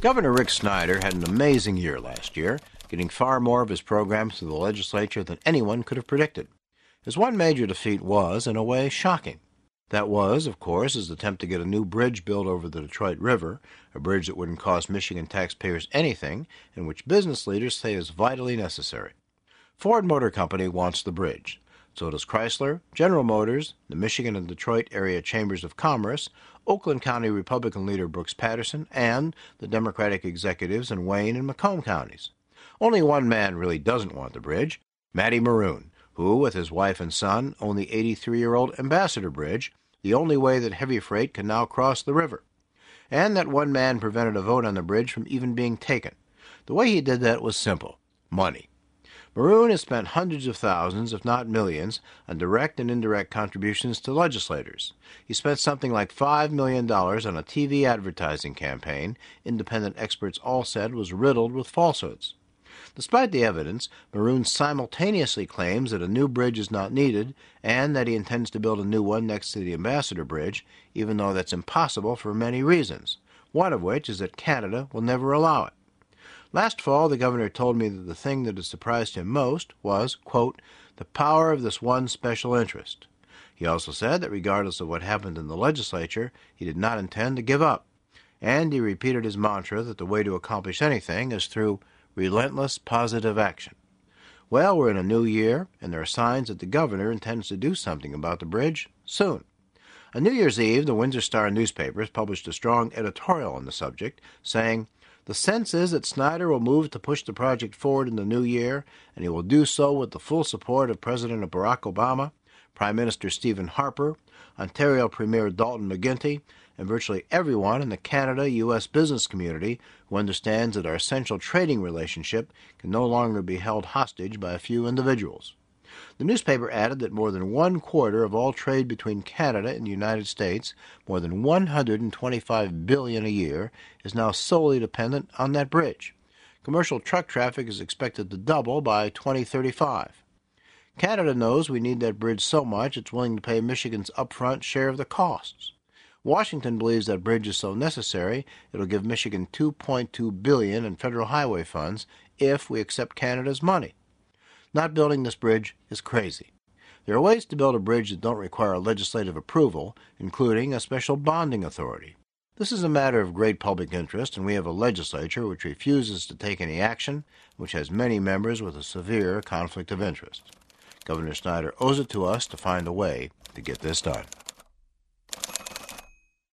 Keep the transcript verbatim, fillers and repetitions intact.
Governor Rick Snyder had an amazing year last year, getting far more of his programs through the legislature than anyone could have predicted. His one major defeat was, in a way, shocking. That was, of course, his attempt to get a new bridge built over the Detroit River, a bridge that wouldn't cost Michigan taxpayers anything, and which business leaders say is vitally necessary. Ford Motor Company wants the bridge. So does Chrysler, General Motors, the Michigan and Detroit Area Chambers of Commerce, Oakland County Republican leader Brooks Patterson, and the Democratic executives in Wayne and Macomb counties. Only one man really doesn't want the bridge, Matty Maroon, who, with his wife and son, own the eighty-three-year-old Ambassador Bridge, the only way that heavy freight can now cross the river. And that one man prevented a vote on the bridge from even being taken. The way he did that was simple: money. Maroon has spent hundreds of thousands, if not millions, on direct and indirect contributions to legislators. He spent something like five million dollars on a T V advertising campaign independent experts all said was riddled with falsehoods. Despite the evidence, Maroon simultaneously claims that a new bridge is not needed and that he intends to build a new one next to the Ambassador Bridge, even though that's impossible for many reasons, one of which is that Canada will never allow it. Last fall, the governor told me that the thing that had surprised him most was, quote, the power of this one special interest. He also said that regardless of what happened in the legislature, he did not intend to give up. And he repeated his mantra that the way to accomplish anything is through relentless positive action. Well, we're in a new year, and there are signs that the governor intends to do something about the bridge soon. On New Year's Eve, the Windsor Star newspapers published a strong editorial on the subject, saying, the sense is that Snyder will move to push the project forward in the new year, and he will do so with the full support of President Barack Obama, Prime Minister Stephen Harper, Ontario Premier Dalton McGuinty, and virtually everyone in the Canada U S business community who understands that our essential trading relationship can no longer be held hostage by a few individuals. The newspaper added that more than one quarter of all trade between Canada and the United States, more than one hundred twenty-five billion dollars a year, is now solely dependent on that bridge. Commercial truck traffic is expected to double by twenty thirty-five. Canada knows we need that bridge so much it's willing to pay Michigan's upfront share of the costs. Washington believes that bridge is so necessary it'll give Michigan two point two billion dollars in federal highway funds if we accept Canada's money. Not building this bridge is crazy. There are ways to build a bridge that don't require legislative approval, including a special bonding authority. This is a matter of great public interest, and we have a legislature which refuses to take any action, which has many members with a severe conflict of interest. Governor Snyder owes it to us to find a way to get this done.